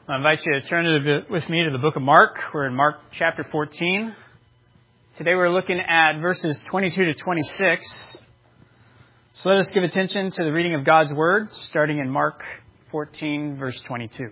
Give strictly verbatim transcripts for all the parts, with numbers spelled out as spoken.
I invite you to turn to the, with me to the book of Mark. We're in Mark chapter fourteen. Today we're looking at verses twenty-two to twenty-six. So let us give attention to the reading of God's Word, starting in Mark fourteen, verse twenty-two.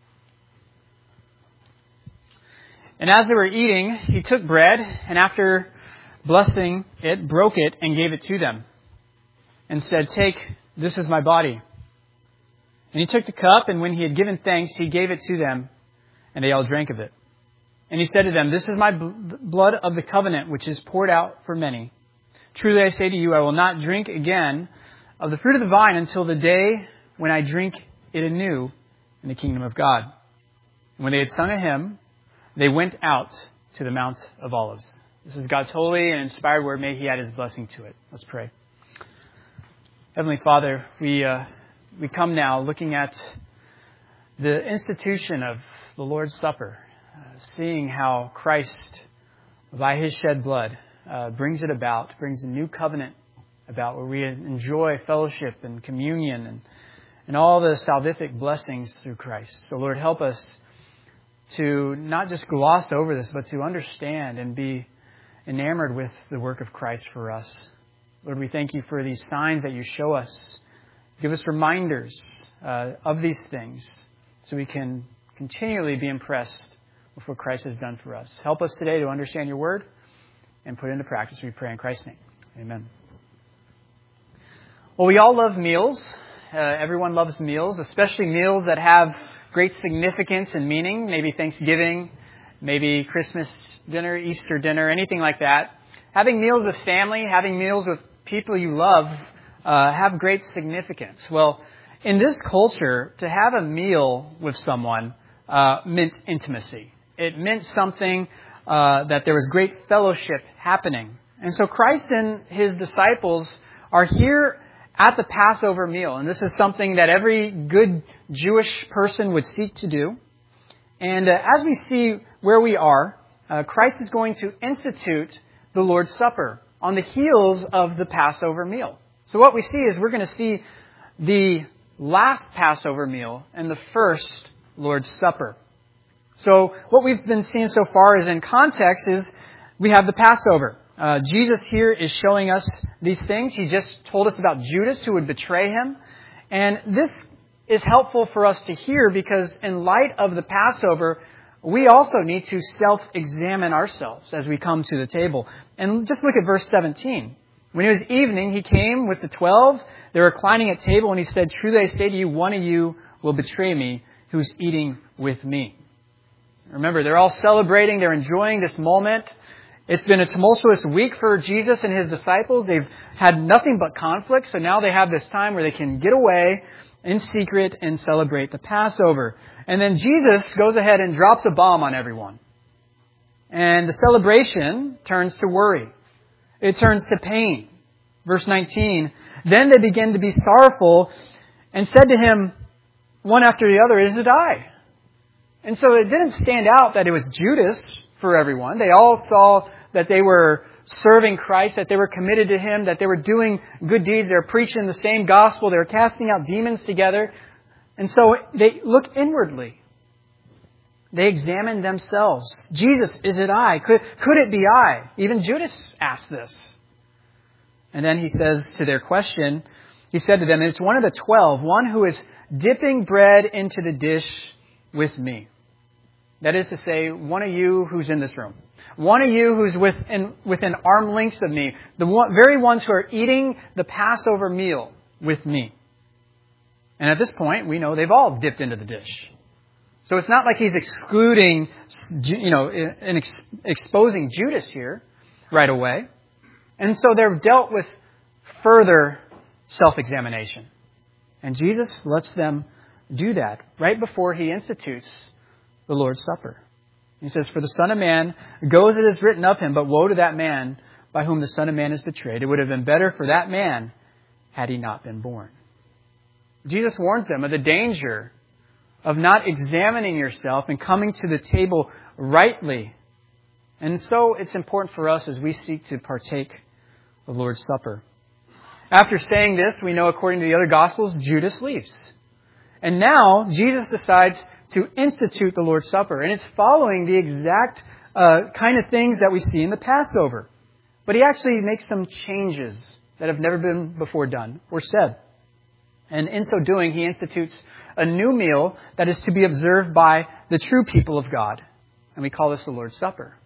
And as they were eating, he took bread, and after blessing it, broke it, and gave it to them, and said, "Take, this is my body." And he took the cup, and when he had given thanks, he gave it to them, and they all drank of it. And he said to them, "This is my bl- blood of the covenant, which is poured out for many. Truly I say to you, I will not drink again of the fruit of the vine until the day when I drink it anew in the kingdom of God." And when they had sung a hymn, they went out to the Mount of Olives. This is God's holy and inspired word. May he add his blessing to it. Let's pray. Heavenly Father, we... Uh, We come now looking at the institution of the Lord's Supper, uh, seeing how Christ, by his shed blood, uh, brings it about, brings a new covenant about where we enjoy fellowship and communion and, and all the salvific blessings through Christ. So Lord, help us to not just gloss over this, but to understand and be enamored with the work of Christ for us. Lord, we thank you for these signs that you show us. Give us reminders uh, of these things so we can continually be impressed with what Christ has done for us. Help us today to understand your word and put it into practice. We pray in Christ's name. Amen. Well, we all love meals. Uh, everyone loves meals, especially meals that have great significance and meaning. Maybe Thanksgiving, maybe Christmas dinner, Easter dinner, anything like that. Having meals with family, having meals with people you love, Uh, have great significance. Well, in this culture, to have a meal with someone uh, meant intimacy. It meant something uh, that there was great fellowship happening. And so Christ and his disciples are here at the Passover meal. And this is something that every good Jewish person would seek to do. And uh, as we see where we are, uh, Christ is going to institute the Lord's Supper on the heels of the Passover meal. So what we see is we're going to see the last Passover meal and the first Lord's Supper. So what we've been seeing so far is in context is we have the Passover. Uh, Jesus here is showing us these things. He just told us about Judas who would betray him. And this is helpful for us to hear because in light of the Passover, we also need to self-examine ourselves as we come to the table. And just look at verse seventeen. When it was evening, he came with the twelve. They were reclining at table, and he said, "Truly I say to you, one of you will betray me, who's eating with me." Remember, they're all celebrating. They're enjoying this moment. It's been a tumultuous week for Jesus and his disciples. They've had nothing but conflict, so now they have this time where they can get away in secret and celebrate the Passover. And then Jesus goes ahead and drops a bomb on everyone. And the celebration turns to worry. It turns to pain. Verse nineteen, "Then they began to be sorrowful and said to him, one after the other, 'Is it I?'" And so it didn't stand out that it was Judas for everyone. They all saw that they were serving Christ, that they were committed to him, that they were doing good deeds. They were preaching the same gospel. They were casting out demons together. And so they look inwardly. They examined themselves. "Jesus, is it I? Could, could it be I?" Even Judas asked this. And then he says to their question, he said to them, "It's one of the twelve, one who is dipping bread into the dish with me." That is to say, one of you who's in this room. One of you who's within, within arm lengths of me. The one, very ones who are eating the Passover meal with me. And at this point, we know they've all dipped into the dish. So it's not like he's excluding, you know, and ex- exposing Judas here right away. And so they're dealt with further self-examination. And Jesus lets them do that right before he institutes the Lord's Supper. He says, "For the Son of Man goes as it is written of him, but woe to that man by whom the Son of Man is betrayed. It would have been better for that man had he not been born." Jesus warns them of the danger of not examining yourself and coming to the table rightly. And so it's important for us as we seek to partake of the Lord's Supper. After saying this, we know according to the other Gospels, Judas leaves. And now Jesus decides to institute the Lord's Supper. And it's following the exact uh, kind of things that we see in the Passover. But he actually makes some changes that have never been before done or said. And in so doing, he institutes a new meal that is to be observed by the true people of God. And we call this the Lord's Supper.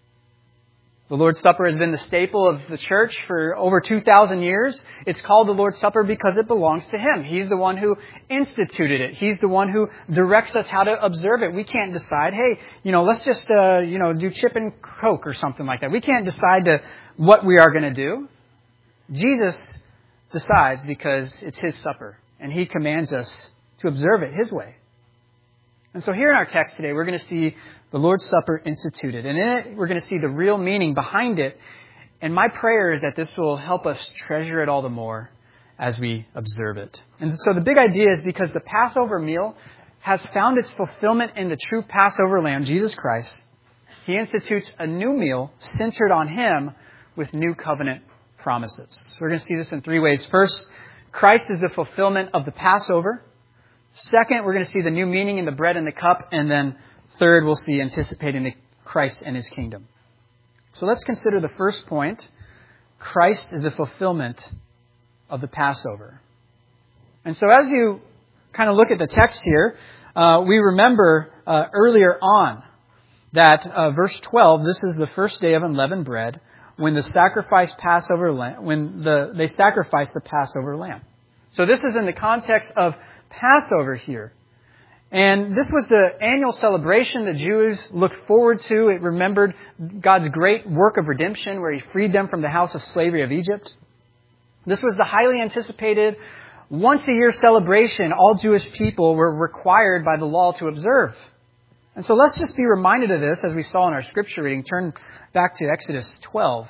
The Lord's Supper has been the staple of the church for over two thousand years. It's called the Lord's Supper because it belongs to Him. He's the one who instituted it. He's the one who directs us how to observe it. We can't decide, hey, you know, let's just, uh, you know, do chip and Coke or something like that. We can't decide to what we are going to do. Jesus decides because it's His supper, and He commands us to observe it His way. And so here in our text today, we're going to see the Lord's Supper instituted. And in it, we're going to see the real meaning behind it. And my prayer is that this will help us treasure it all the more as we observe it. And so the big idea is because the Passover meal has found its fulfillment in the true Passover Lamb, Jesus Christ, He institutes a new meal centered on Him with new covenant promises. So we're going to see this in three ways. First, Christ is the fulfillment of the Passover. Second, we're going to see the new meaning in the bread and the cup. And then third, we'll see anticipating the Christ and His kingdom. So let's consider the first point. Christ is the fulfillment of the Passover. And so as you kind of look at the text here, uh, we remember uh, earlier on that uh, verse twelve, this is the first day of unleavened bread when the sacrificed Passover lamb, when the they sacrificed the Passover lamb. So this is in the context of Passover here. And this was the annual celebration the Jews looked forward to. It remembered God's great work of redemption where He freed them from the house of slavery of Egypt. This was the highly anticipated once-a-year celebration all Jewish people were required by the law to observe. And so let's just be reminded of this as we saw in our scripture reading. Turn back to Exodus twelve.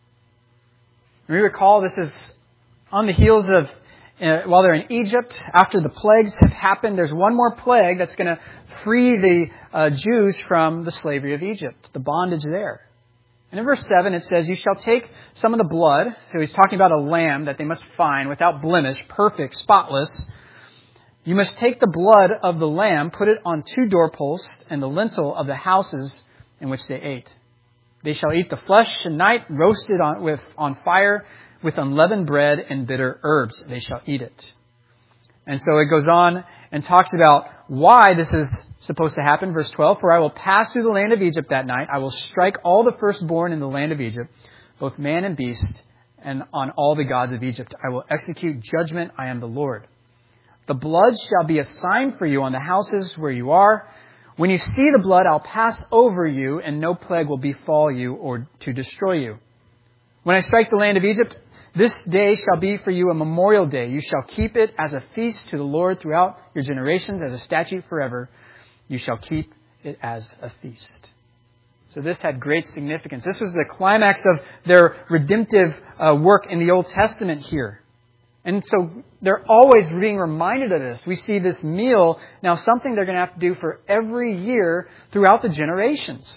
We recall this is on the heels of Uh, while they're in Egypt, after the plagues have happened, there's one more plague that's going to free the uh, Jews from the slavery of Egypt, the bondage there. And in verse seven, it says, "You shall take some of the blood." So he's talking about a lamb that they must find without blemish, perfect, spotless. "You must take the blood of the lamb, put it on two doorposts and the lintel of the houses in which they ate. They shall eat the flesh at night, roasted on, with, on fire, with unleavened bread and bitter herbs. They shall eat it." And so it goes on and talks about why this is supposed to happen. Verse twelve, "For I will pass through the land of Egypt that night. I will strike all the firstborn in the land of Egypt, both man and beast, and on all the gods of Egypt. I will execute judgment. I am the Lord. The blood shall be a sign for you on the houses where you are. When you see the blood, I'll pass over you, and no plague will befall you or to destroy you. When I strike the land of Egypt, this day shall be for you a memorial day. You shall keep it as a feast to the Lord throughout your generations, as a statute forever. You shall keep it as a feast." So this had great significance. This was the climax of their redemptive uh, work in the Old Testament here. And so they're always being reminded of this. We see this meal now something they're going to have to do for every year throughout the generations.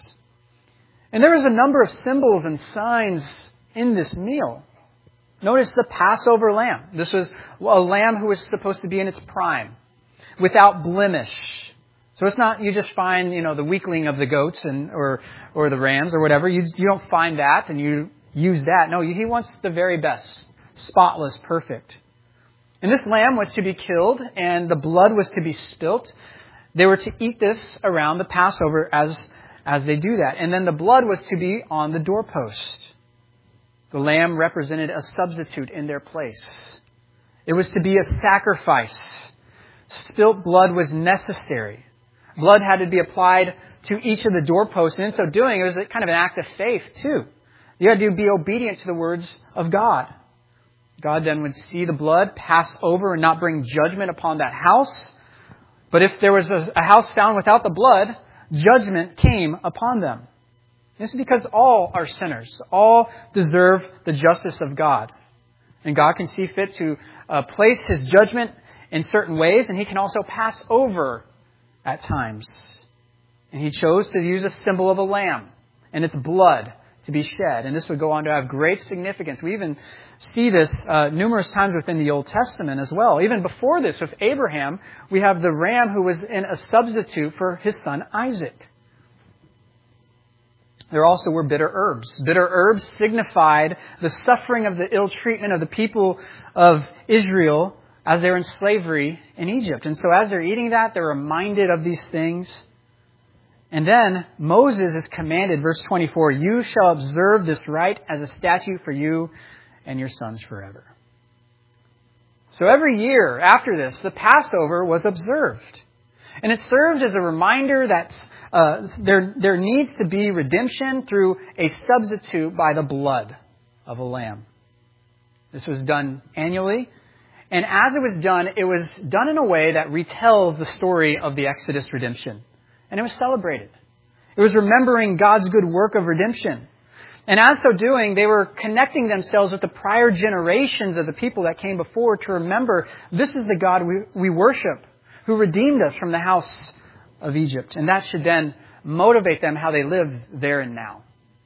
And there was a number of symbols and signs in this meal. Notice the Passover lamb. This was a lamb who was supposed to be in its prime, without blemish. So it's not you just find, you know, the weakling of the goats and or or the rams or whatever. You you don't find that and you use that. No, He wants the very best, spotless, perfect. And this lamb was to be killed, and the blood was to be spilt. They were to eat this around the Passover as as they do that, and then the blood was to be on the doorpost. The lamb represented a substitute in their place. It was to be a sacrifice. Spilt blood was necessary. Blood had to be applied to each of the doorposts. And in so doing, it was kind of an act of faith too. You had to be obedient to the words of God. God then would see the blood, pass over, and not bring judgment upon that house. But if there was a, a house found without the blood, judgment came upon them. This is because all are sinners. All deserve the justice of God. And God can see fit to uh, place His judgment in certain ways, and He can also pass over at times. And He chose to use a symbol of a lamb and its blood to be shed. And this would go on to have great significance. We even see this uh, numerous times within the Old Testament as well. Even before this, with Abraham, we have the ram who was in a substitute for his son Isaac. There also were bitter herbs. Bitter herbs signified the suffering of the ill treatment of the people of Israel as they were in slavery in Egypt. And so as they're eating that, they're reminded of these things. And then Moses is commanded, verse twenty-four, you shall observe this rite as a statute for you and your sons forever. So every year after this, the Passover was observed. And it served as a reminder that uh, there, there needs to be redemption through a substitute by the blood of a lamb. This was done annually. And as it was done, it was done in a way that retells the story of the Exodus redemption. And it was celebrated. It was remembering God's good work of redemption. And as so doing, they were connecting themselves with the prior generations of the people that came before to remember this is the God we, we worship, who redeemed us from the house of Egypt. And that should then motivate them how they live there and now.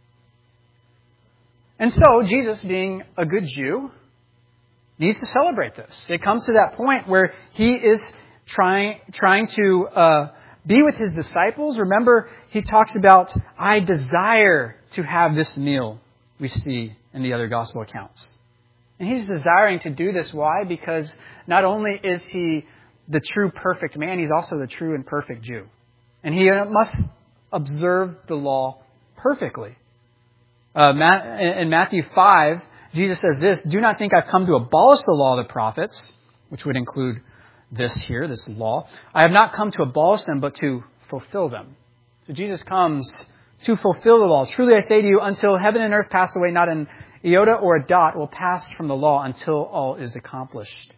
And so, Jesus, being a good Jew, needs to celebrate this. It comes to that point where he is trying, trying to uh, be with his disciples. Remember, he talks about, I desire to have this meal, we see in the other gospel accounts. And he's desiring to do this. Why? Because not only is he the true perfect man, he's also the true and perfect Jew. And he must observe the law perfectly. Uh, in Matthew five, Jesus says this, do not think I've come to abolish the law of the prophets, which would include this here, this law. I have not come to abolish them, but to fulfill them. So Jesus comes to fulfill the law. Truly I say to you, until heaven and earth pass away, not an iota or a dot will pass from the law until all is accomplished.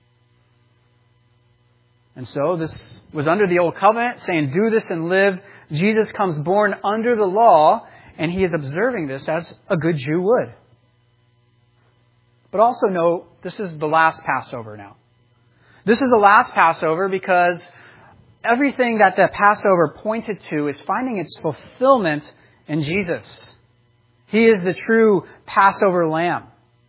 And so this was under the old covenant, saying, do this and live. Jesus comes born under the law, and he is observing this as a good Jew would. But also note, this is the last Passover now. This is the last Passover because everything that the Passover pointed to is finding its fulfillment in Jesus. He is the true Passover lamb.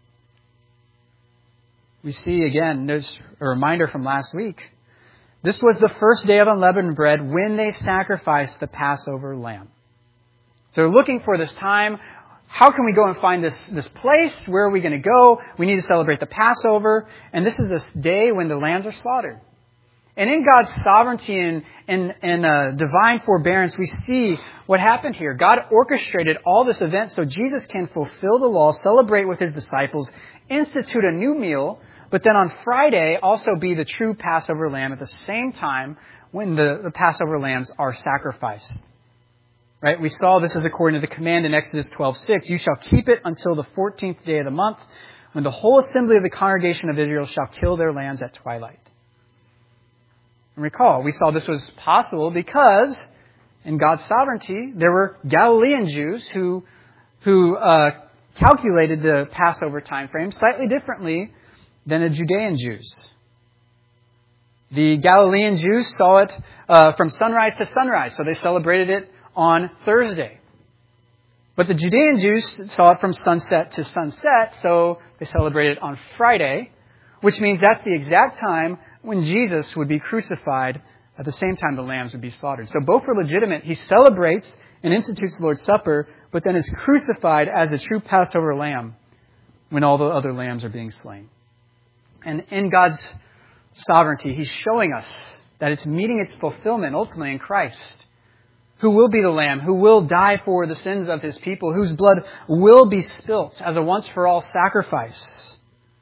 We see again, there's a reminder from last week. This was the first day of unleavened bread when they sacrificed the Passover lamb. So they're looking for this time. How can we go and find this, this place? Where are we going to go? We need to celebrate the Passover. And this is this day when the lambs are slaughtered. And in God's sovereignty and, and, and uh, divine forbearance, we see what happened here. God orchestrated all this event so Jesus can fulfill the law, celebrate with his disciples, institute a new meal, but then on Friday also be the true Passover lamb at the same time when the, the Passover lambs are sacrificed. Right? We saw this is according to the command in Exodus twelve six. You shall keep it until the fourteenth day of the month, when the whole assembly of the congregation of Israel shall kill their lambs at twilight. And recall, we saw this was possible because in God's sovereignty, there were Galilean Jews who, who uh, calculated the Passover time frame slightly differently than the Judean Jews. The Galilean Jews saw it uh, from sunrise to sunrise, so they celebrated it on Thursday. But the Judean Jews saw it from sunset to sunset, so they celebrated on Friday, which means that's the exact time when Jesus would be crucified at the same time the lambs would be slaughtered. So both were legitimate. He celebrates and institutes the Lord's Supper, but then is crucified as a true Passover lamb when all the other lambs are being slain. And in God's sovereignty, he's showing us that it's meeting its fulfillment ultimately in Christ, who will be the Lamb, who will die for the sins of his people, whose blood will be spilt as a once-for-all sacrifice.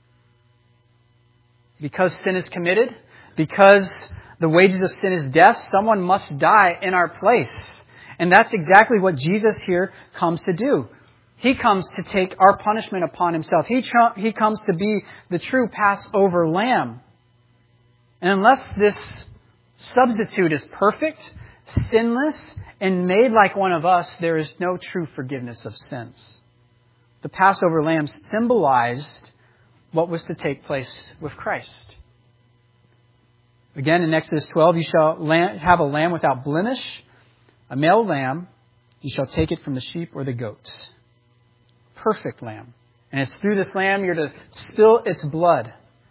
Because sin is committed, because the wages of sin is death, someone must die in our place. And that's exactly what Jesus here comes to do. He comes to take our punishment upon himself. He, tr- he comes to be the true Passover lamb. And unless this substitute is perfect, sinless, and made like one of us, there is no true forgiveness of sins. The Passover lamb symbolized what was to take place with Christ. Again, in Exodus twelve, you shall have a lamb without blemish, a male lamb. You shall take it from the sheep or the goats. perfect lamb. And it's through this lamb you're to spill its blood.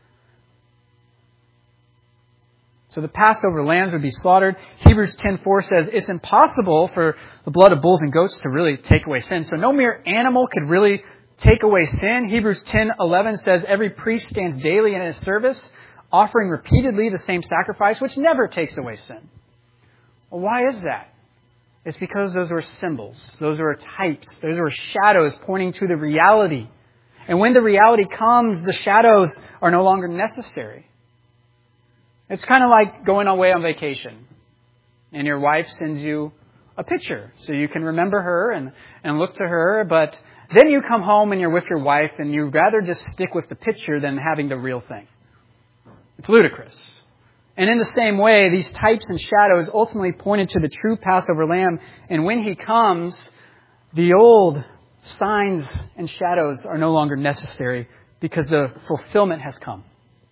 So the Passover lambs would be slaughtered. Hebrews ten four says it's impossible for the blood of bulls and goats to really take away sin. So no mere animal could really take away sin. Hebrews ten eleven says every priest stands daily in his service, offering repeatedly the same sacrifice, which never takes away sin. Well, why is that? It's because those are symbols. Those are types. Those are shadows pointing to the reality. And when the reality comes, the shadows are no longer necessary. It's kind of like going away on vacation. And your wife sends you a picture so you can remember her and, and look to her. But then you come home and you're with your wife and you'd rather just stick with the picture than having the real thing. It's ludicrous. And in the same way, these types and shadows ultimately pointed to the true Passover lamb. And when he comes, the old signs and shadows are no longer necessary because the fulfillment has come.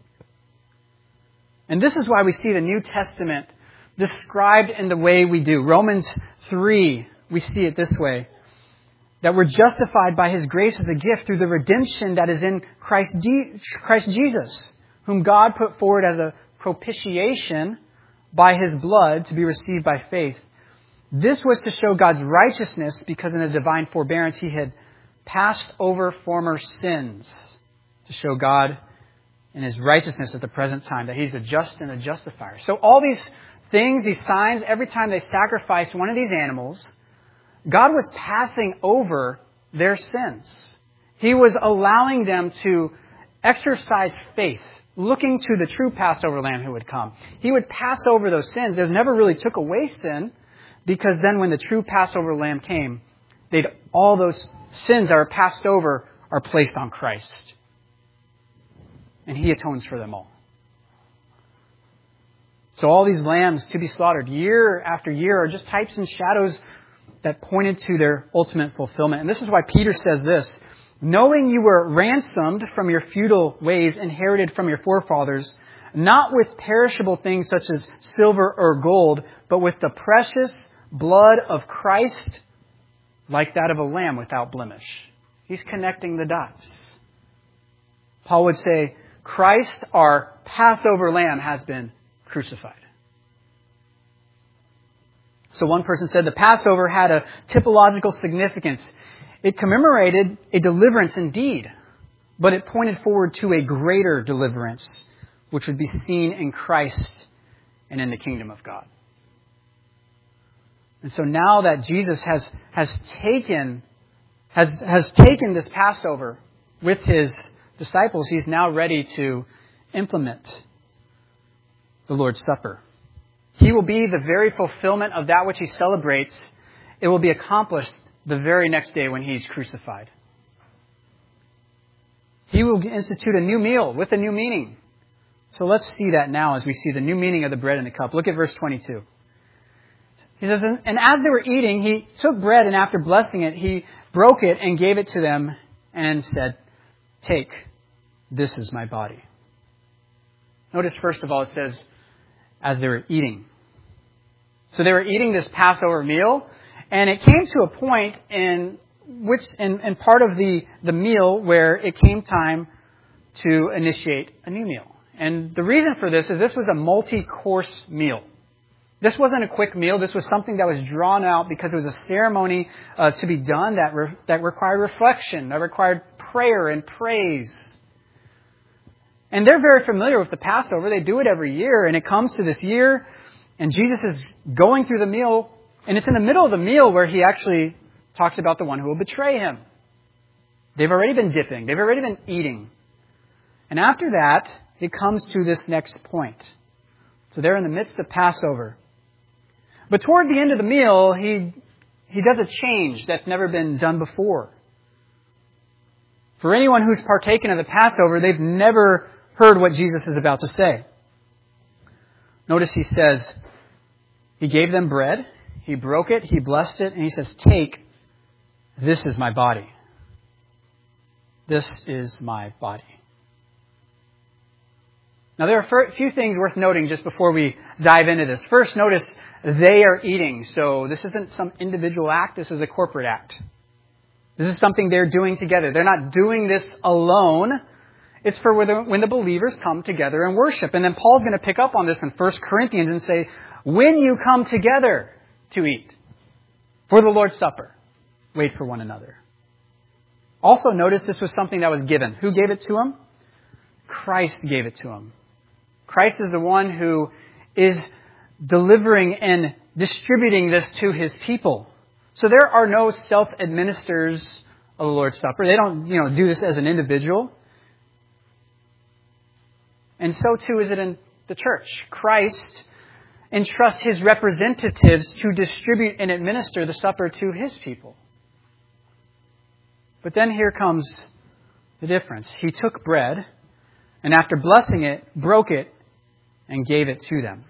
And this is why we see the New Testament described in the way we do. Romans three, we see it this way. That we're justified by His grace as a gift through the redemption that is in Christ, De- Christ Jesus, whom God put forward as a propitiation by His blood to be received by faith. This was to show God's righteousness because in a divine forbearance He had passed over former sins to show God in His righteousness at the present time, that He's the just and the justifier. So all these things, these signs, every time they sacrificed one of these animals, God was passing over their sins. He was allowing them to exercise faith, looking to the true Passover lamb who would come. He would pass over those sins. They never really took away sin, because then when the true Passover lamb came, they'd all those sins that are passed over are placed on Christ. And He atones for them all. So all these lambs to be slaughtered year after year are just types and shadows that pointed to their ultimate fulfillment. And this is why Peter says this: knowing you were ransomed from your futile ways inherited from your forefathers, not with perishable things such as silver or gold, but with the precious blood of Christ, like that of a lamb without blemish. He's connecting the dots. Paul would say, Christ, our Passover lamb, has been crucified. So one person said the Passover had a typological significance. It commemorated a deliverance indeed, but it pointed forward to a greater deliverance, which would be seen in Christ and in the kingdom of God. And so now that Jesus has, has taken, has, has taken this Passover with His disciples, He's now ready to implement the Lord's Supper. He will be the very fulfillment of that which He celebrates. It will be accomplished the very next day when He's crucified. He will institute a new meal with a new meaning. So let's see that now as we see the new meaning of the bread and the cup. Look at verse twenty-two. He says, and as they were eating, He took bread, and after blessing it, He broke it and gave it to them and said, take, this is my body. Notice first of all, it says, as they were eating. So they were eating this Passover meal, and it came to a point in which, in, in part of the, the meal where it came time to initiate a new meal. And the reason for this is this was a multi-course meal. This wasn't a quick meal. This was something that was drawn out because it was a ceremony uh, to be done that re- that required reflection, that required prayer and praise. And they're very familiar with the Passover. They do it every year, and it comes to this year, and Jesus is going through the meal, and it's in the middle of the meal where He actually talks about the one who will betray Him. They've already been dipping. They've already been eating. And after that, it comes to this next point. So they're in the midst of Passover. But toward the end of the meal, he, he does a change that's never been done before. For anyone who's partaken of the Passover, they've never heard what Jesus is about to say. Notice He says, He gave them bread, He broke it, He blessed it, and He says, take, this is my body. This is my body. Now there are a few things worth noting just before we dive into this. First, notice they are eating. So this isn't some individual act, this is a corporate act. This is something they're doing together. They're not doing this alone. It's for when the, when the believers come together and worship. And then Paul's going to pick up on this in First Corinthians and say, when you come together to eat for the Lord's Supper, wait for one another. Also notice this was something that was given. Who gave it to him? Christ gave it to him. Christ is the one who is delivering and distributing this to his people. So there are no self-administers of the Lord's Supper. They don't, you know, do this as an individual. And so too is it in the church. Christ entrusts his representatives to distribute and administer the supper to his people. But then here comes the difference. He took bread, and after blessing it, broke it, and gave it to them.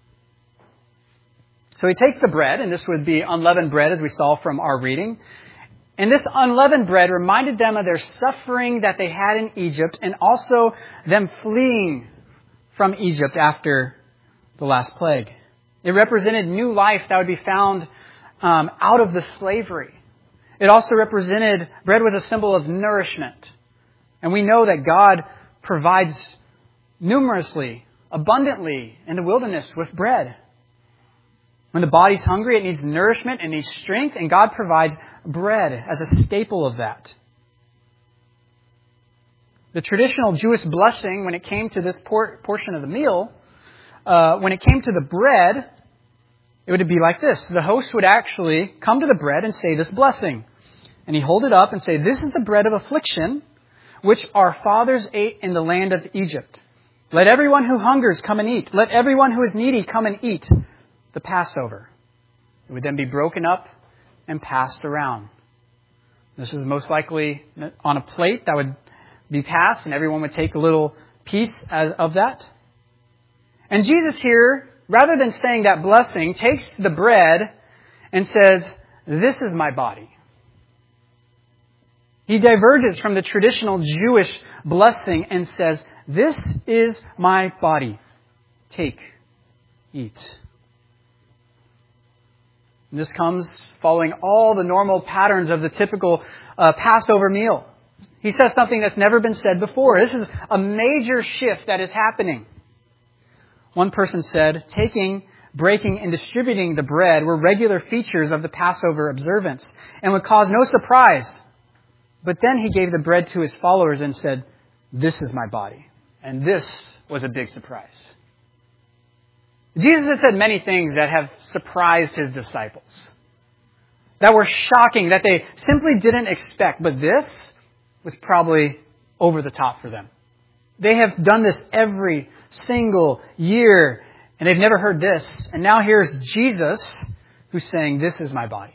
So he takes the bread, and this would be unleavened bread, as we saw from our reading. And this unleavened bread reminded them of their suffering that they had in Egypt, and also them fleeing from Egypt after the last plague. It represented new life that would be found um, out of the slavery. It also represented, bread was a symbol of nourishment. And we know that God provides numerously, abundantly in the wilderness with bread. When the body's hungry, it needs nourishment, it needs strength, and God provides bread as a staple of that. The traditional Jewish blessing, when it came to this por- portion of the meal, uh, when it came to the bread, it would be like this. The host would actually come to the bread and say this blessing. And he'd hold it up and say, this is the bread of affliction, which our fathers ate in the land of Egypt. Let everyone who hungers come and eat. Let everyone who is needy come and eat the Passover. It would then be broken up and passed around. This is most likely on a plate that would be passed, and everyone would take a little piece of that. And Jesus here, rather than saying that blessing, takes the bread and says, this is my body. He diverges from the traditional Jewish blessing and says, this is my body. Take, eat. And this comes following all the normal patterns of the typical uh, Passover meal. He says something that's never been said before. This is a major shift that is happening. One person said, taking, breaking, and distributing the bread were regular features of the Passover observance and would cause no surprise. But then he gave the bread to his followers and said, this is my body. And this was a big surprise. Jesus has said many things that have surprised his disciples, that were shocking, that they simply didn't expect. But this was probably over the top for them. They have done this every single year, and they've never heard this. And now here's Jesus who's saying, this is my body.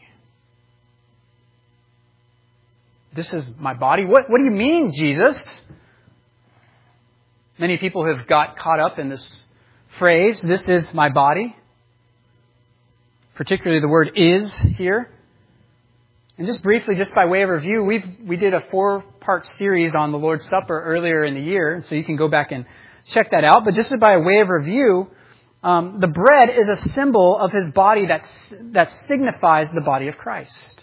This is my body? What, what do you mean, Jesus? Many people have got caught up in this phrase, this is my body. Particularly the word is here. And just briefly, just by way of review, we we did a four-part series on the Lord's Supper earlier in the year, so you can go back and check that out. But just by way of review, um, the bread is a symbol of his body that, that signifies the body of Christ.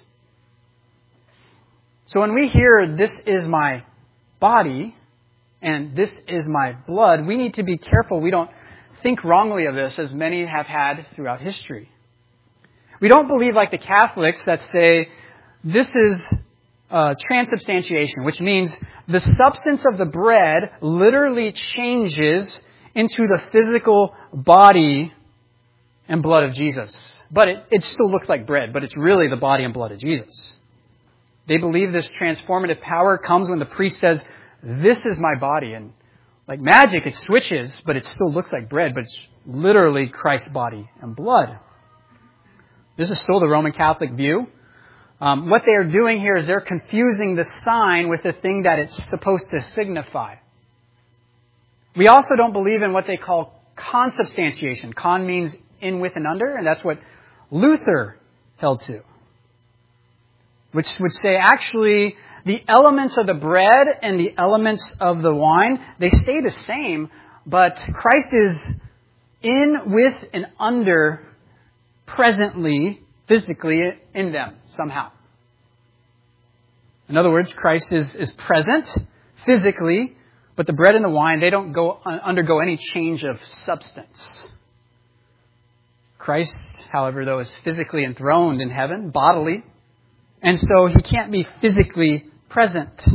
So when we hear, this is my body, and this is my blood, we need to be careful we don't think wrongly of this, as many have had throughout history. We don't believe like the Catholics that say, this is uh, transubstantiation, which means the substance of the bread literally changes into the physical body and blood of Jesus. But it, it still looks like bread, but it's really the body and blood of Jesus. They believe this transformative power comes when the priest says, this is my body. And like magic, it switches, but it still looks like bread, but it's literally Christ's body and blood. This is still the Roman Catholic view. Um, what they are doing here is they're confusing the sign with the thing that it's supposed to signify. We also don't believe in what they call consubstantiation. Con means in, with, and under, and that's what Luther held to. Which would say actually the elements of the bread and the elements of the wine, they stay the same, but Christ is in, with, and under presently, physically in them somehow. In other words, Christ is, is present physically, but the bread and the wine, they don't go undergo any change of substance. Christ, however, though, is physically enthroned in heaven, bodily, and so he can't be physically present.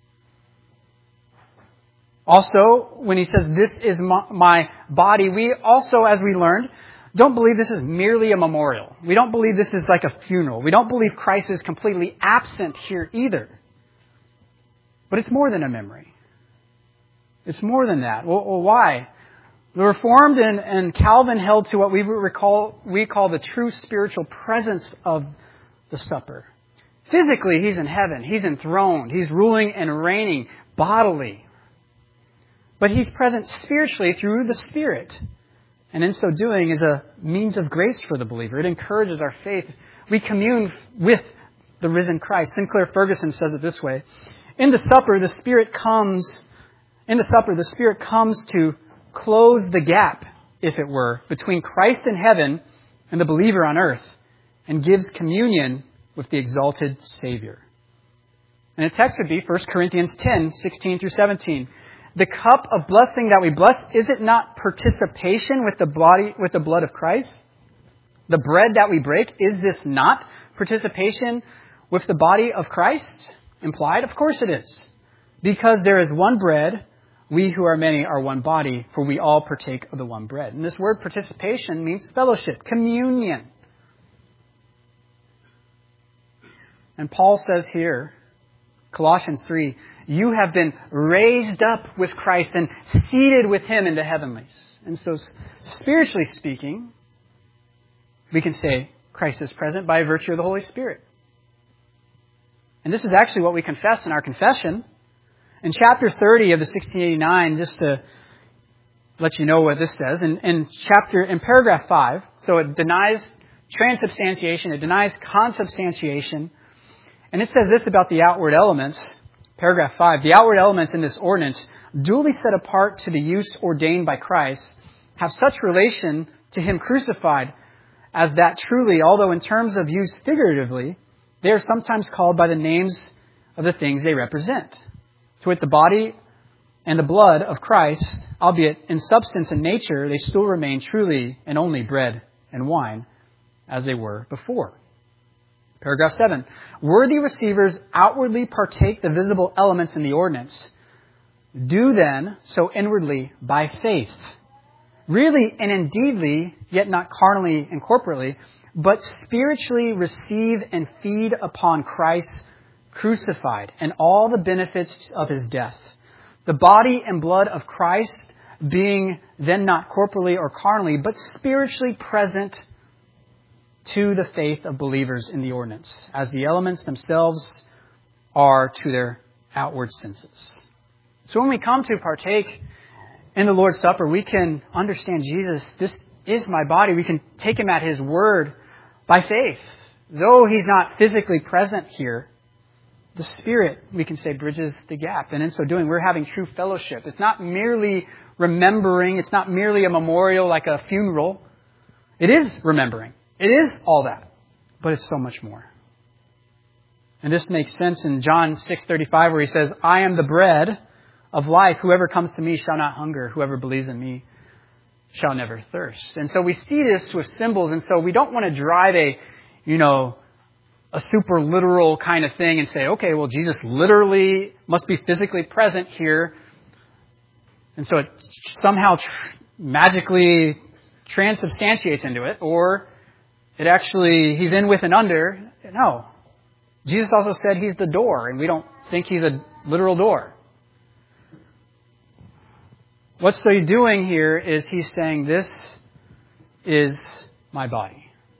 Also, when he says, this is my, my body, we also, as we learned, don't believe this is merely a memorial. We don't believe this is like a funeral. We don't believe Christ is completely absent here either. But it's more than a memory. It's more than that. Well, well why? The Reformed and, and Calvin held to what we recall we call the true spiritual presence of the supper. Physically, he's in heaven. He's enthroned. He's ruling and reigning bodily. But he's present spiritually through the Spirit. And in so doing is a means of grace for the believer. It encourages our faith. We commune with the risen Christ. Sinclair Ferguson says it this way. In the supper, the Spirit comes, in the supper, the Spirit comes to close the gap, if it were, between Christ in heaven and the believer on earth, and gives communion with the exalted Savior. And the text would be First Corinthians ten, sixteen through seventeen. The cup of blessing that we bless, is it not participation with the body, with the blood of Christ? The bread that we break, is this not participation with the body of Christ? Implied? Of course it is. Because there is one bread, we who are many are one body, for we all partake of the one bread. And this word participation means fellowship, communion. And Paul says here, Colossians three, you have been raised up with Christ and seated with Him in the heavenlies. And so, spiritually speaking, we can say Christ is present by virtue of the Holy Spirit. And this is actually what we confess in our confession. In chapter thirty of the sixteen eighty-nine, just to let you know what this says, in, in chapter, in paragraph five, so it denies transubstantiation, it denies consubstantiation, and it says this about the outward elements, paragraph five, the outward elements in this ordinance, duly set apart to the use ordained by Christ, have such relation to Him crucified as that truly, although in terms of use figuratively, they are sometimes called by the names of the things they represent. To wit, the body and the blood of Christ, albeit in substance and nature, they still remain truly and only bread and wine as they were before. Paragraph seven. Worthy receivers outwardly partake the visible elements in the ordinance. Do then so inwardly by faith. Really and indeedly, yet not carnally and corporately, but spiritually receive and feed upon Christ crucified and all the benefits of His death. The body and blood of Christ being then not corporally or carnally, but spiritually present to the faith of believers in the ordinance, as the elements themselves are to their outward senses. So when we come to partake in the Lord's Supper, we can understand Jesus, this is my body. We can take Him at His word by faith. Though He's not physically present here, the Spirit, we can say, bridges the gap. And in so doing, we're having true fellowship. It's not merely remembering. It's not merely a memorial like a funeral. It is remembering. It is all that. But it's so much more. And this makes sense in John six thirty-five where He says, I am the bread of life. Whoever comes to me shall not hunger. Whoever believes in me shall never thirst. And so we see this with symbols. And so we don't want to drive a, you know, a super literal kind of thing and say, okay, well, Jesus literally must be physically present here. And so it somehow tr- magically transubstantiates into it, or it actually, He's in with and under. No. Jesus also said He's the door, and we don't think He's a literal door. What's so doing here is He's saying, this is my body.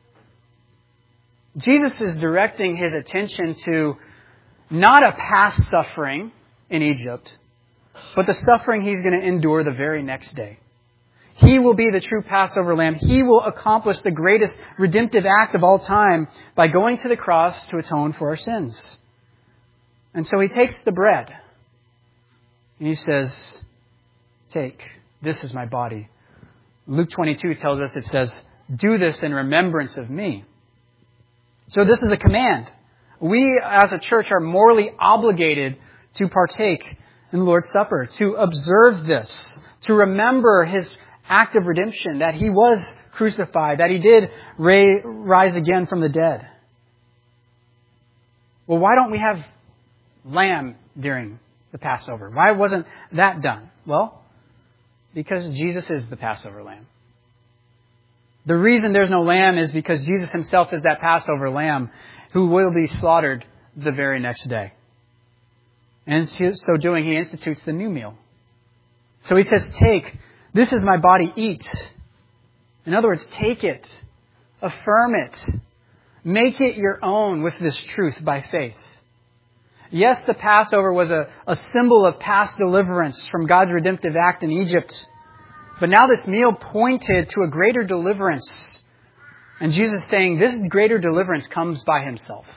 Jesus is directing His attention to not a past suffering in Egypt, but the suffering He's going to endure the very next day. He will be the true Passover lamb. He will accomplish the greatest redemptive act of all time by going to the cross to atone for our sins. And so He takes the bread and He says, take, this is my body. Luke twenty-two tells us, it says, do this in remembrance of me. So this is a command, We as a church are morally obligated to partake in the Lord's Supper, to observe this, to remember His act of redemption, that He was crucified, that He did rise again from the dead. Well, why don't we have lamb during the Passover? Why wasn't that done? Well, because Jesus is the Passover lamb. The reason there's no lamb is because Jesus Himself is that Passover lamb who will be slaughtered the very next day. And in so doing, He institutes the new meal. So He says, take, this is my body, eat. In other words, take it, affirm it, make it your own with this truth by faith. Yes, the Passover was a, a symbol of past deliverance from God's redemptive act in Egypt. But now this meal pointed to a greater deliverance. And Jesus is saying this greater deliverance comes by Himself.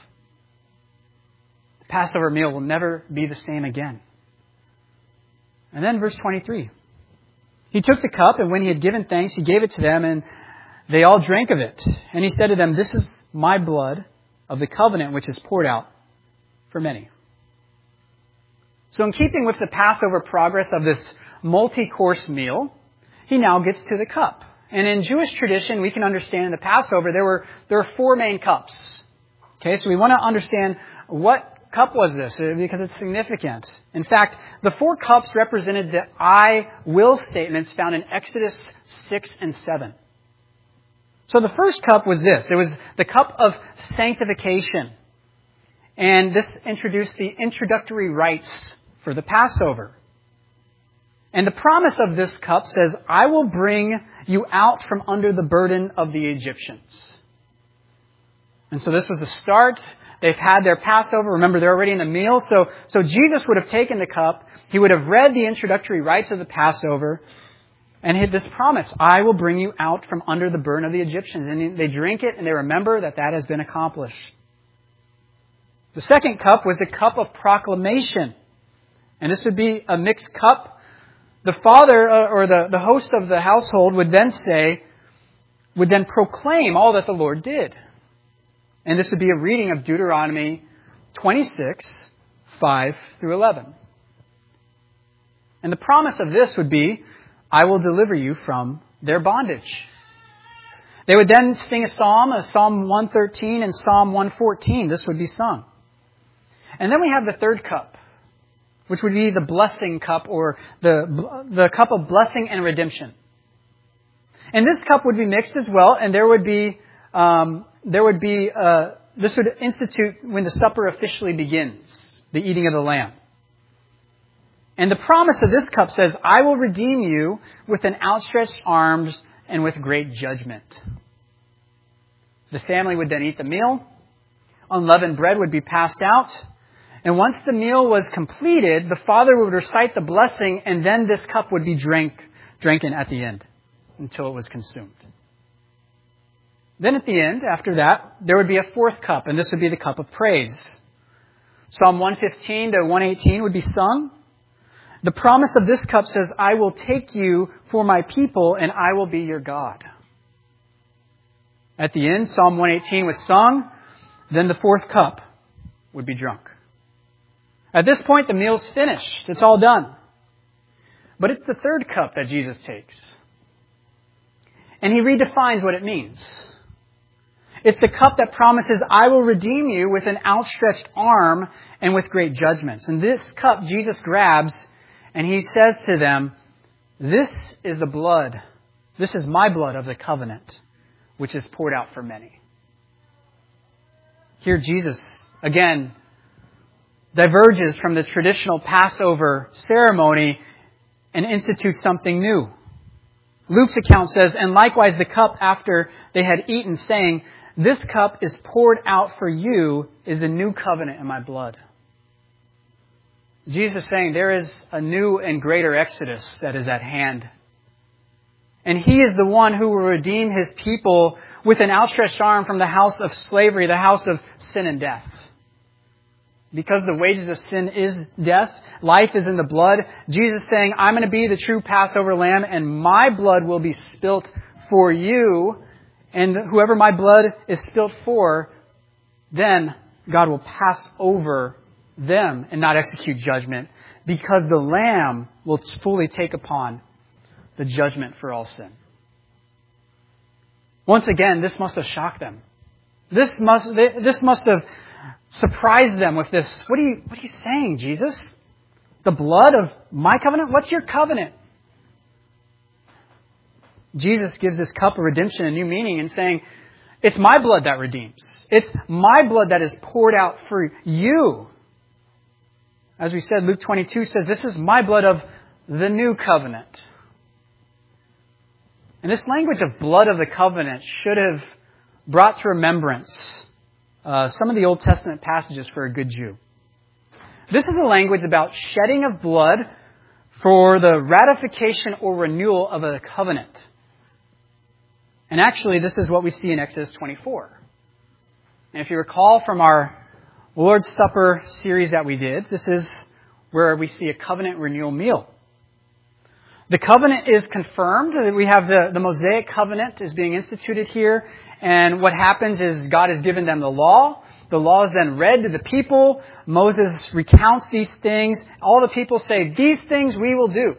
The Passover meal will never be the same again. And then verse twenty-three. He took the cup, and when He had given thanks, He gave it to them, and they all drank of it. And He said to them, this is my blood of the covenant, which is poured out for many. So in keeping with the Passover progress of this multi-course meal, He now gets to the cup. And in Jewish tradition, we can understand in the Passover, there were there were four main cups. Okay, so we want to understand what cup was this, because it's significant. In fact, the four cups represented the I will statements found in Exodus six and seven. So the first cup was this. It was the cup of sanctification. And this introduced the introductory rites for the Passover. And the promise of this cup says, I will bring you out from under the burden of the Egyptians. And so this was the start. They've had their Passover. Remember, they're already in the meal. So, so Jesus would have taken the cup. He would have read the introductory rites of the Passover and had this promise, I will bring you out from under the burden of the Egyptians. And they drink it and they remember that that has been accomplished. The second cup was the cup of proclamation. And this would be a mixed cup. The father or the, the host of the household would then say, would then proclaim all that the Lord did. And this would be a reading of Deuteronomy twenty-six, five through eleven. And the promise of this would be, I will deliver you from their bondage. They would then sing a psalm, a Psalm one thirteen and Psalm one fourteen. This would be sung. And then we have the third cup, which would be the blessing cup or the, the cup of blessing and redemption. And this cup would be mixed as well, and there would be, um, there would be, uh, this would institute when the supper officially begins, the eating of the lamb. And the promise of this cup says, I will redeem you with an outstretched arms and with great judgment. The family would then eat the meal. Unleavened bread would be passed out. And once the meal was completed, the father would recite the blessing, and then this cup would be drank, drinking at the end until it was consumed. Then at the end, after that, there would be a fourth cup, and this would be the cup of praise. Psalm one fifteen to one eighteen would be sung. The promise of this cup says, I will take you for my people, and I will be your God. At the end, Psalm one eighteen was sung. Then the fourth cup would be drunk. At this point, the meal's finished. It's all done. But it's the third cup that Jesus takes. And He redefines what it means. It's the cup that promises, I will redeem you with an outstretched arm and with great judgments. And this cup Jesus grabs and He says to them, this is the blood. This is my blood of the covenant, which is poured out for many. Here Jesus, again, diverges from the traditional Passover ceremony and institutes something new. Luke's account says, and likewise the cup after they had eaten, saying, this cup is poured out for you, is the new covenant in my blood. Jesus is saying there is a new and greater exodus that is at hand. And He is the one who will redeem His people with an outstretched arm from the house of slavery, the house of sin and death. Because the wages of sin is death, life is in the blood. Jesus is saying, I'm going to be the true Passover lamb, and my blood will be spilt for you. And whoever my blood is spilt for, then God will pass over them and not execute judgment because the Lamb will fully take upon the judgment for all sin. Once again, this must have shocked them. This must, this must have surprised them with this. What are you, what are you saying, Jesus? The blood of my covenant? What's your covenant? Jesus gives this cup of redemption a new meaning in saying, it's my blood that redeems. It's my blood that is poured out for you. As we said, Luke twenty-two says, this is my blood of the new covenant. And this language of blood of the covenant should have brought to remembrance uh, some of the Old Testament passages for a good Jew. This is a language about shedding of blood for the ratification or renewal of a covenant. And actually, this is what we see in Exodus twenty-four. And if you recall from our Lord's Supper series that we did, this is where we see a covenant renewal meal. The covenant is confirmed. We have the, the Mosaic covenant is being instituted here. And what happens is God has given them the law. The law is then read to the people. Moses recounts these things. All the people say, these things we will do.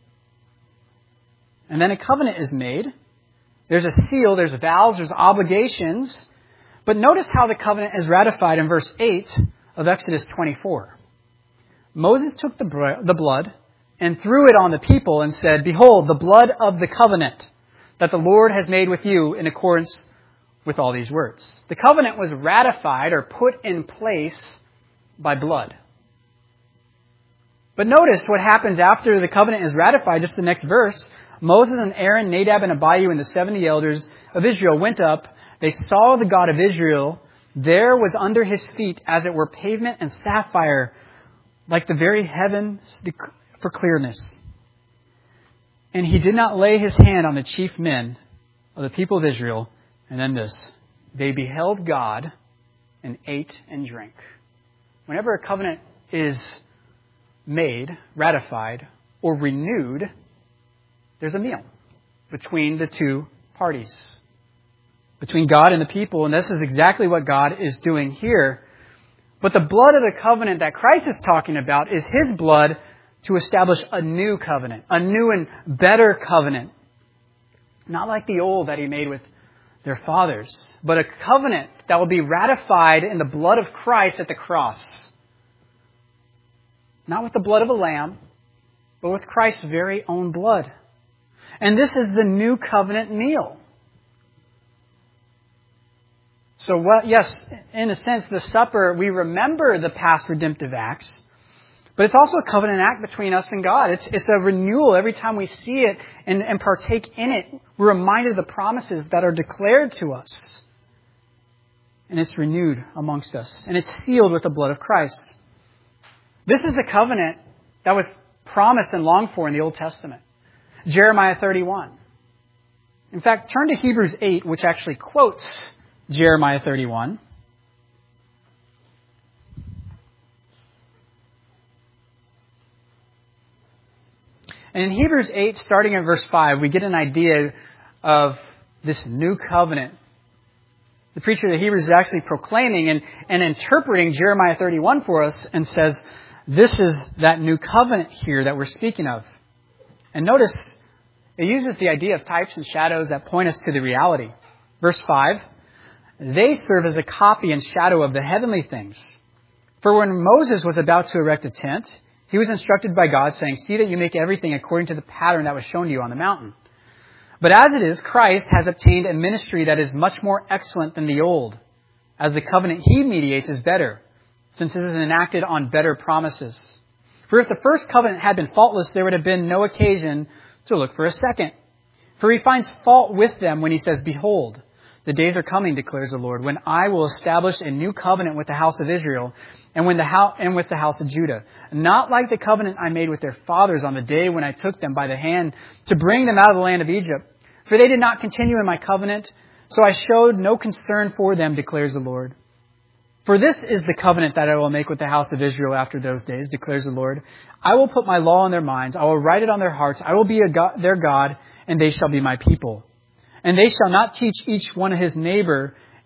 And then a covenant is made. There's a seal, there's vows, there's obligations. But notice how the covenant is ratified in verse eight of Exodus twenty-four. Moses took the, the blood and threw it on the people and said, behold, the blood of the covenant that the Lord has made with you in accordance with all these words. The covenant was ratified or put in place by blood. But notice what happens after the covenant is ratified, just the next verse. Moses and Aaron, Nadab and Abihu and the seventy elders of Israel went up. They saw the God of Israel. There was under his feet, as it were, pavement and sapphire, like the very heavens for clearness. And he did not lay his hand on the chief men of the people of Israel. And then this, they beheld God and ate and drank. Whenever a covenant is made, ratified, or renewed, there's a meal between the two parties, between God and the people. And this is exactly what God is doing here. But the blood of the covenant that Christ is talking about is his blood to establish a new covenant, a new and better covenant. Not like the old that he made with their fathers, but a covenant that will be ratified in the blood of Christ at the cross. Not with the blood of a lamb, but with Christ's very own blood. And this is the new covenant meal. So, what? Yes, in a sense, the supper, we remember the past redemptive acts, but it's also a covenant act between us and God. It's, it's a renewal. Every time we see it and, and partake in it, we're reminded of the promises that are declared to us. And it's renewed amongst us. And it's sealed with the blood of Christ. This is a covenant that was promised and longed for in the Old Testament. Jeremiah thirty-one. In fact, turn to Hebrews eight, which actually quotes Jeremiah thirty-one. And in Hebrews eight, starting at verse five, we get an idea of this new covenant. The preacher of the Hebrews is actually proclaiming and, and interpreting Jeremiah thirty-one for us and says, this is that new covenant here that we're speaking of. And notice, it uses the idea of types and shadows that point us to the reality. Verse five, they serve as a copy and shadow of the heavenly things. For when Moses was about to erect a tent, he was instructed by God, saying, see that you make everything according to the pattern that was shown to you on the mountain. But as it is, Christ has obtained a ministry that is much more excellent than the old, as the covenant he mediates is better, since it is enacted on better promises. For if the first covenant had been faultless, there would have been no occasion to look for a second. For he finds fault with them when he says, behold, the days are coming, declares the Lord, when I will establish a new covenant with the house of Israel and, when the house, and with the house of Judah. Not like the covenant I made with their fathers on the day when I took them by the hand to bring them out of the land of Egypt. For they did not continue in my covenant, so I showed no concern for them, declares the Lord. For this is the covenant that I will make with the house of Israel after those days, declares the Lord. I will put my law in their minds. I will write it on their hearts. I will be a God, their God, and they shall be my people. And they shall not teach each one his neighbor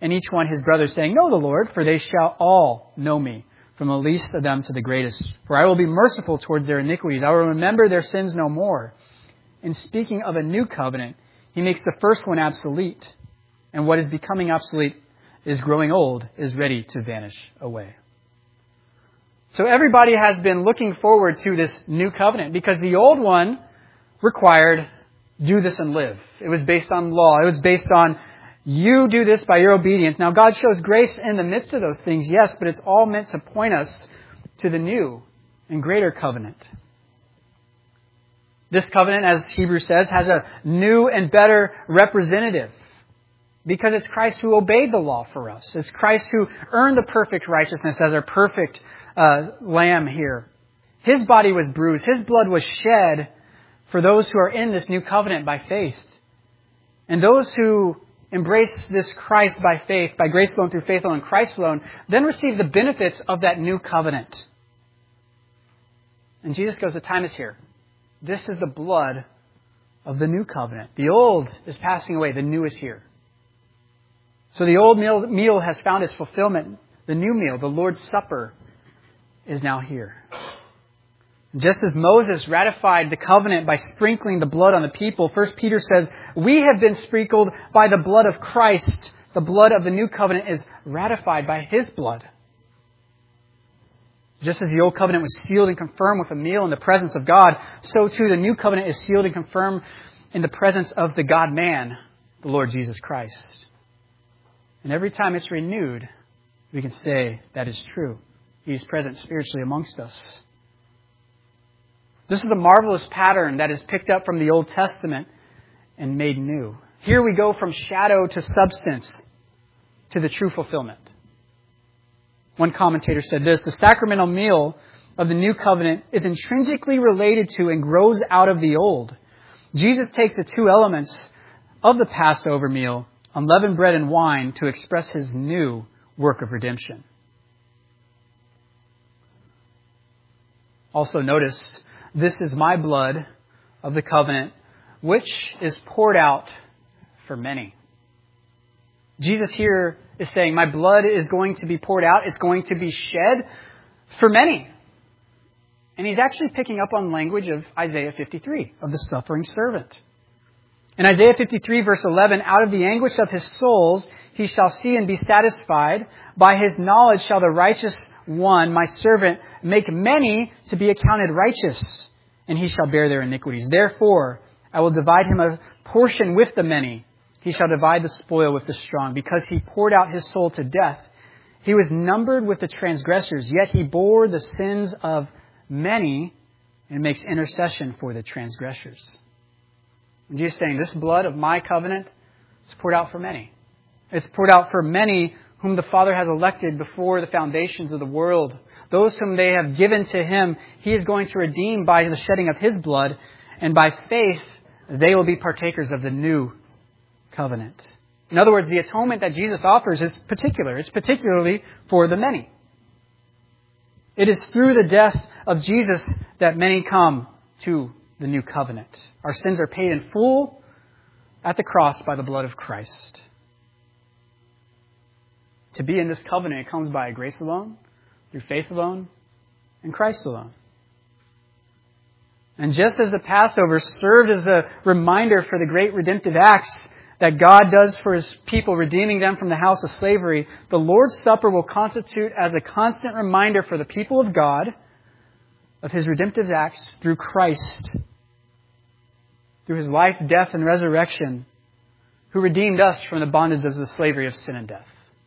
and each one his brother, saying, Know the Lord, for they shall all know me, from the least of them to the greatest. For I will be merciful towards their iniquities. I will remember their sins no more. In speaking of a new covenant, he makes the first one obsolete. And what is becoming obsolete is growing old, is ready to vanish away. So everybody has been looking forward to this new covenant because the old one required do this and live. It was based on law. It was based on you do this by your obedience. Now God shows grace in the midst of those things, yes, but it's all meant to point us to the new and greater covenant. This covenant, as Hebrews says, has a new and better representative because it's Christ who obeyed the law for us. It's Christ who earned the perfect righteousness as our perfect uh, lamb here. His body was bruised. His blood was shed for those who are in this new covenant by faith. And those who embrace this Christ by faith, by grace alone, through faith alone, Christ alone, then receive the benefits of that new covenant. And Jesus goes, the time is here. This is the blood of the new covenant. The old is passing away. The new is here. So the old meal, meal has found its fulfillment. The new meal, the Lord's Supper, is now here. Just as Moses ratified the covenant by sprinkling the blood on the people, First Peter says, we have been sprinkled by the blood of Christ. The blood of the new covenant is ratified by His blood. Just as the old covenant was sealed and confirmed with a meal in the presence of God, so too the new covenant is sealed and confirmed in the presence of the God-man, the Lord Jesus Christ. And every time it's renewed, we can say that is true. He's present spiritually amongst us. This is a marvelous pattern that is picked up from the Old Testament and made new. Here we go from shadow to substance to the true fulfillment. One commentator said this, the sacramental meal of the new covenant is intrinsically related to and grows out of the old. Jesus takes the two elements of the Passover meal, unleavened bread and wine, to express His new work of redemption. Also notice, this is my blood of the covenant, which is poured out for many. Jesus here is saying, my blood is going to be poured out. It's going to be shed for many. And He's actually picking up on language of Isaiah fifty-three, of the suffering servant. In Isaiah fifty-three, verse eleven, out of the anguish of his souls he shall see and be satisfied. By his knowledge shall the righteous one, my servant, make many to be accounted righteous, and he shall bear their iniquities. Therefore, I will divide him a portion with the many. He shall divide the spoil with the strong, because he poured out his soul to death. He was numbered with the transgressors, yet he bore the sins of many and makes intercession for the transgressors. And Jesus is saying, this blood of my covenant is poured out for many. It's poured out for many whom the Father has elected before the foundations of the world. Those whom they have given to Him, He is going to redeem by the shedding of His blood. And by faith, they will be partakers of the new covenant. In other words, the atonement that Jesus offers is particular. It's particularly for the many. It is through the death of Jesus that many come to the new covenant. Our sins are paid in full at the cross by the blood of Christ. To be in this covenant, it comes by grace alone, through faith alone, and Christ alone. And just as the Passover served as a reminder for the great redemptive acts that God does for His people, redeeming them from the house of slavery, the Lord's Supper will constitute as a constant reminder for the people of God of His redemptive acts through Christ, through His life, death, and resurrection, who redeemed us from the bondage of the slavery of sin and death.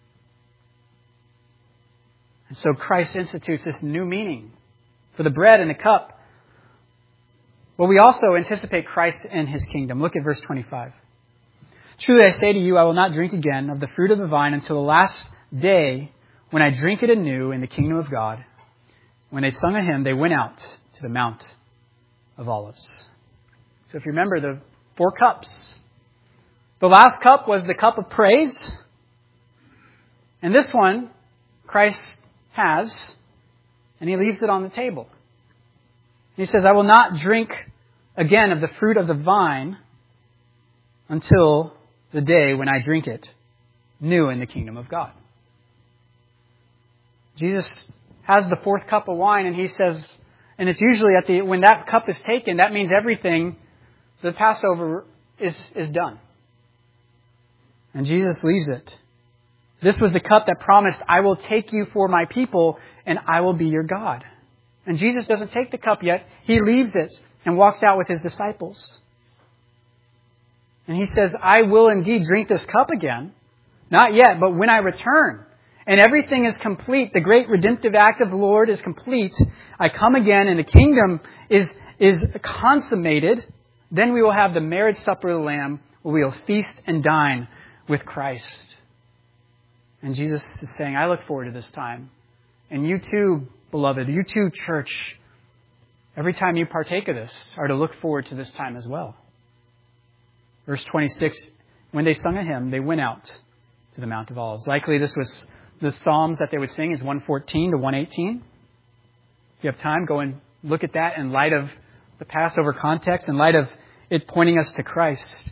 And so Christ institutes this new meaning for the bread and the cup. But we also anticipate Christ and His kingdom. Look at verse twenty-five. Truly I say to you, I will not drink again of the fruit of the vine until the last day when I drink it anew in the kingdom of God. When they sung a hymn, they went out to the Mount of Olives. So if you remember the four cups, the last cup was the cup of praise. And this one, Christ has, and He leaves it on the table. He says, I will not drink again of the fruit of the vine until the day when I drink it new in the kingdom of God. Jesus has the fourth cup of wine and he says, and it's usually at the, when that cup is taken, that means everything, the Passover is, is done. And Jesus leaves it. This was the cup that promised, I will take you for my people and I will be your God. And Jesus doesn't take the cup yet. He leaves it and walks out with his disciples. And he says, I will indeed drink this cup again. Not yet, but when I return and everything is complete, the great redemptive act of the Lord is complete, I come again and the kingdom is, is consummated, then we will have the marriage supper of the Lamb where we will feast and dine with Christ. And Jesus is saying, I look forward to this time. And you too, beloved, you too, church, every time you partake of this, are to look forward to this time as well. Verse twenty-six, when they sung a hymn, they went out to the Mount of Olives. Likely this was the Psalms that they would sing is one fourteen to one eighteen. If you have time, go and look at that in light of the Passover context, in light of it pointing us to Christ.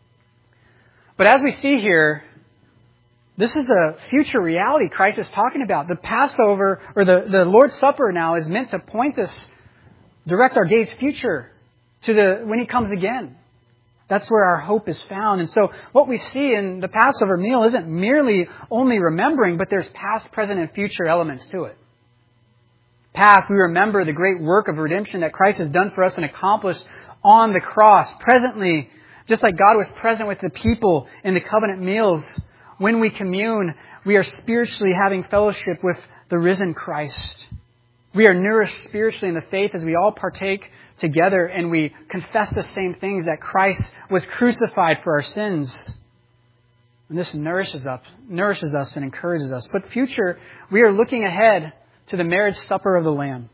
But as we see here, this is the future reality Christ is talking about. The Passover, or the, the Lord's Supper now, is meant to point us, direct our gaze future to the when He comes again. That's where our hope is found. And so what we see in the Passover meal isn't merely only remembering, but there's past, present, and future elements to it. Past, we remember the great work of redemption that Christ has done for us and accomplished on the cross. Presently, just like God was present with the people in the covenant meals, when we commune, we are spiritually having fellowship with the risen Christ. We are nourished spiritually in the faith as we all partake together and we confess the same things, that Christ was crucified for our sins. And this nourishes us, nourishes us and encourages us. But future, we are looking ahead to the marriage supper of the Lamb.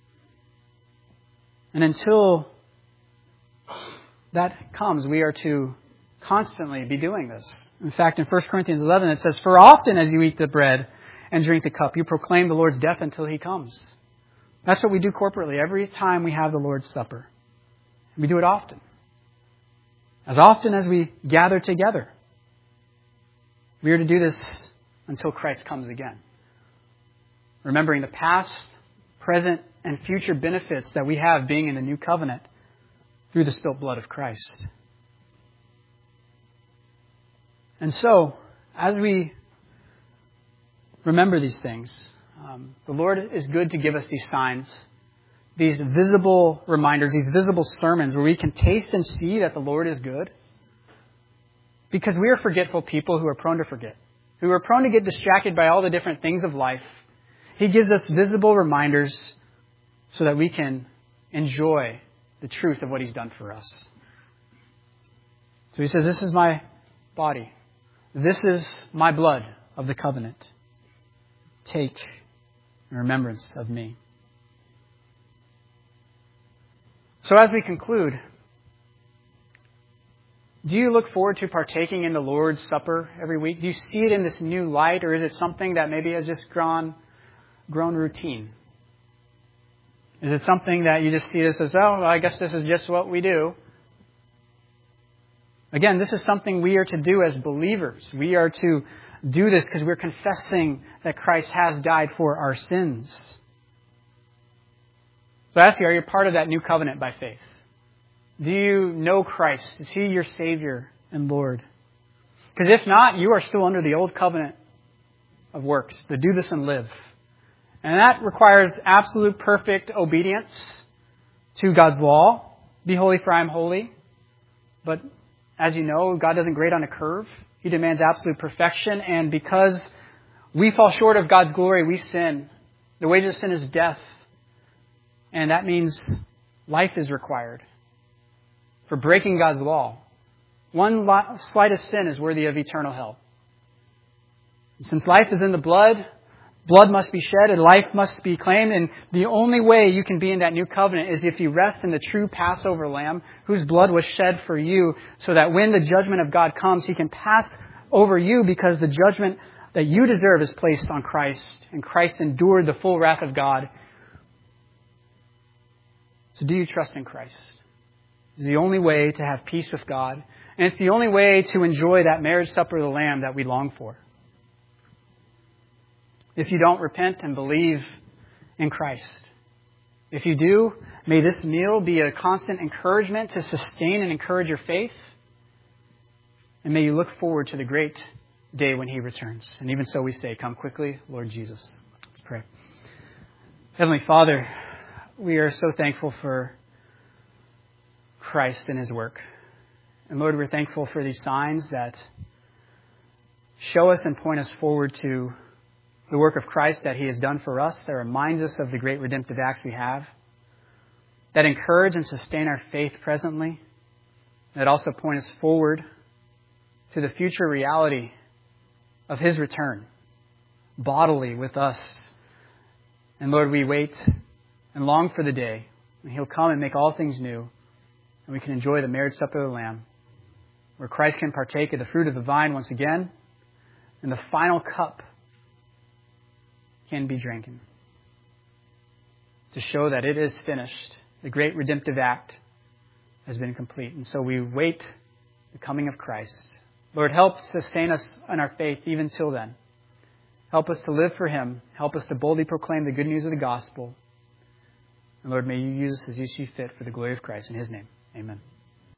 And until that comes, we are to constantly be doing this. In fact, in First Corinthians eleven, it says, for often as you eat the bread and drink the cup, you proclaim the Lord's death until He comes. That's what we do corporately every time we have the Lord's Supper. We do it often. As often as we gather together. We are to do this until Christ comes again. Remembering the past, present, and future benefits that we have being in the new covenant through the spilt blood of Christ. And so, as we remember these things, um, the Lord is good to give us these signs, these visible reminders, these visible sermons where we can taste and see that the Lord is good. Because we are forgetful people who are prone to forget, who are prone to get distracted by all the different things of life. He gives us visible reminders so that we can enjoy the truth of what He's done for us. So He says, this is my body. This is my blood of the covenant. Take in remembrance of me. So as we conclude, do you look forward to partaking in the Lord's Supper every week? Do you see it in this new light, or is it something that maybe has just grown, grown routine? Is it something that you just see this as, oh, well, I guess this is just what we do? Again, this is something we are to do as believers. We are to do this because we're confessing that Christ has died for our sins. So I ask you, are you part of that new covenant by faith? Do you know Christ? Is He your Savior and Lord? Because if not, you are still under the old covenant of works, the do this and live. And that requires absolute perfect obedience to God's law. Be holy for I am holy. But as you know, God doesn't grade on a curve. He demands absolute perfection. And because we fall short of God's glory, we sin. The wages of sin is death. And that means life is required for breaking God's law. One slightest sin is worthy of eternal hell. And since life is in the blood, blood must be shed and life must be claimed. And the only way you can be in that new covenant is if you rest in the true Passover Lamb whose blood was shed for you, so that when the judgment of God comes, He can pass over you, because the judgment that you deserve is placed on Christ. And Christ endured the full wrath of God. So do you trust in Christ? It's the only way to have peace with God. And it's the only way to enjoy that marriage supper of the Lamb that we long for. If you don't repent and believe in Christ, if you do, may this meal be a constant encouragement to sustain and encourage your faith. And may you look forward to the great day when He returns. And even so we say, come quickly, Lord Jesus. Let's pray. Heavenly Father, we are so thankful for Christ and His work. And Lord, we're thankful for these signs that show us and point us forward to the work of Christ that He has done for us, that reminds us of the great redemptive acts we have, that encourage and sustain our faith presently, that also point us forward to the future reality of His return, bodily with us. And Lord, we wait and long for the day when He'll come and make all things new, and we can enjoy the marriage supper of the Lamb, where Christ can partake of the fruit of the vine once again, and the final cup can be drinking, to show that it is finished. The great redemptive act has been complete. And so we wait the coming of Christ. Lord, help sustain us in our faith even till then. Help us to live for Him. Help us to boldly proclaim the good news of the gospel. And Lord, may you use us as you see fit for the glory of Christ. In His name, amen.